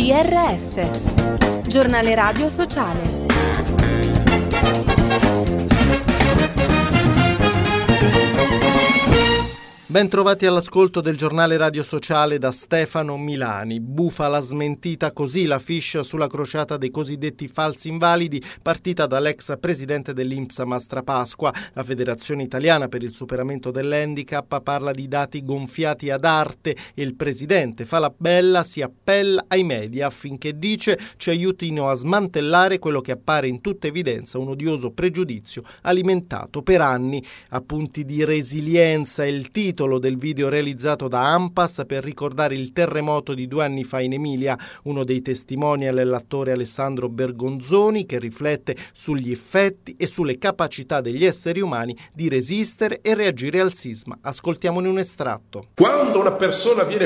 GRS, Giornale Radio Sociale. Ben trovati all'ascolto del giornale radio sociale da Stefano Milani. Bufala smentita così la fiche sulla crociata dei cosiddetti falsi invalidi partita dall'ex presidente dell'INPS Mastrapasqua. La Federazione Italiana per il Superamento dell'Handicap parla di dati gonfiati ad arte e il presidente fa la bella, si appella ai media affinché, dice, ci aiutino a smantellare quello che appare in tutta evidenza un odioso pregiudizio alimentato per anni. Appunti di resilienza è il titolo del video realizzato da ANPAS per ricordare il terremoto di 2 anni fa in Emilia. Uno dei testimonial è l'attore Alessandro Bergonzoni, che riflette sugli effetti e sulle capacità degli esseri umani di resistere e reagire al sisma. Ascoltiamone un estratto. Quando una persona viene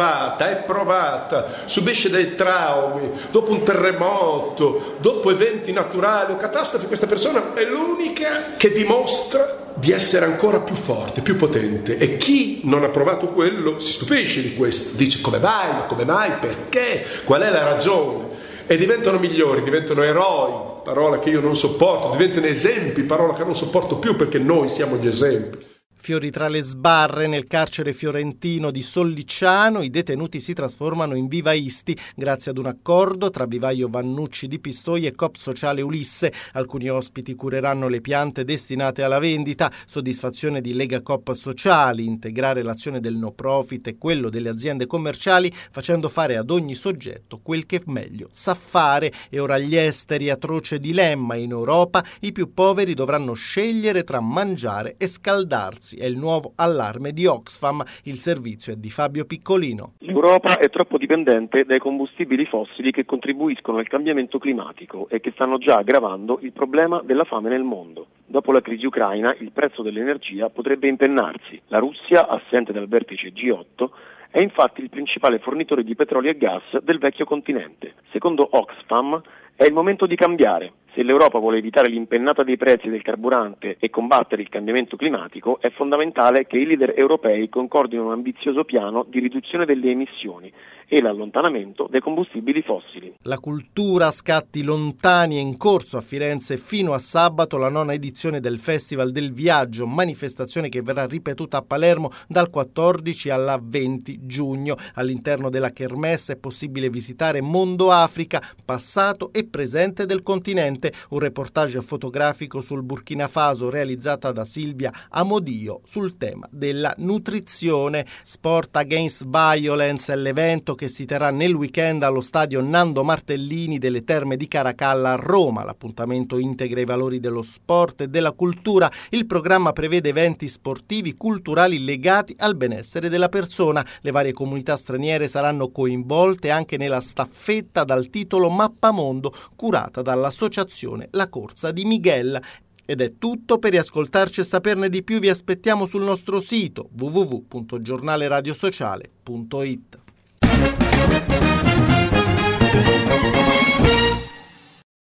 provata, subisce dei traumi, dopo un terremoto, dopo eventi naturali o catastrofi, questa persona è l'unica che dimostra di essere ancora più forte, più potente, e chi non ha provato quello si stupisce di questo, dice come mai, perché, qual è la ragione, e diventano migliori, diventano eroi, parola che io non sopporto, diventano esempi, parola che non sopporto più perché noi siamo gli esempi. Fiori tra le sbarre nel carcere fiorentino di Sollicciano, i detenuti si trasformano in vivaisti grazie ad un accordo tra vivaio Vannucci di Pistoia e Coop Sociale Ulisse. Alcuni ospiti cureranno le piante destinate alla vendita, soddisfazione di Lega Coop Sociali, integrare l'azione del no profit e quello delle aziende commerciali facendo fare ad ogni soggetto quel che meglio sa fare. E ora gli esteri, atroce dilemma, in Europa i più poveri dovranno scegliere tra mangiare e scaldarsi. È il nuovo allarme di Oxfam, il servizio è di Fabio Piccolino. L'Europa è troppo dipendente dai combustibili fossili che contribuiscono al cambiamento climatico e che stanno già aggravando il problema della fame nel mondo. Dopo la crisi ucraina il prezzo dell'energia potrebbe impennarsi. La Russia, assente dal vertice G8, è infatti il principale fornitore di petrolio e gas del vecchio continente. Secondo Oxfam è il momento di cambiare. Se l'Europa vuole evitare l'impennata dei prezzi del carburante e combattere il cambiamento climatico, è fondamentale che i leader europei concordino un ambizioso piano di riduzione delle emissioni e l'allontanamento dai combustibili fossili. La cultura, scatti lontani, è in corso a Firenze fino a sabato la 9ª edizione del Festival del Viaggio, manifestazione che verrà ripetuta a Palermo dal 14 al 20 giugno. All'interno della kermesse è possibile visitare Mondo Africa, passato e presente del continente. Un reportage fotografico sul Burkina Faso realizzata da Silvia Amodio sul tema della nutrizione. Sport Against Violence è l'evento che si terrà nel weekend allo stadio Nando Martellini delle Terme di Caracalla a Roma. L'appuntamento integra i valori dello sport e della cultura. Il programma prevede eventi sportivi, culturali legati al benessere della persona. Le varie comunità straniere saranno coinvolte anche nella staffetta dal titolo Mappamondo, curata dall'associazione La Corsa di Miguel. Ed è tutto. Per riascoltarci e saperne di più vi aspettiamo sul nostro sito www.giornaleradiosociale.it.